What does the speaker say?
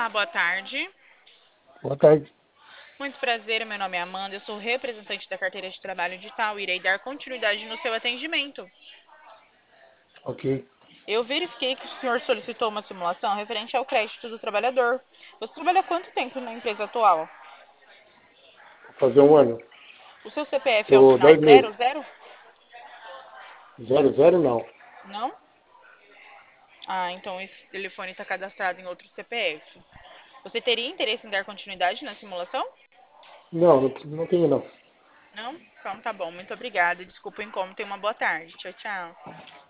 Olá, boa tarde. Boa tarde. Muito prazer, meu nome é Amanda, eu sou representante da carteira de trabalho digital e irei dar continuidade no seu atendimento. Ok. Eu verifiquei que o senhor solicitou uma simulação referente ao crédito do trabalhador. Você trabalha há quanto tempo na empresa atual? Vou fazer um ano. O seu CPF é o Tô final 10 meses. 00? Zero, zero não. Não? Ah, então esse telefone está cadastrado em outro CPF. Você teria interesse em dar continuidade na simulação? Não, não tenho não. Não? Então tá bom, muito obrigada. Desculpa o incômodo, tenha uma boa tarde. Tchau, tchau.